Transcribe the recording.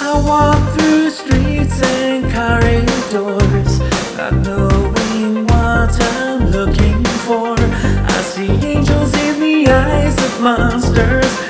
I walk through streets and corridors, not knowing what I'm looking for. I see angels in the eyes of monsters.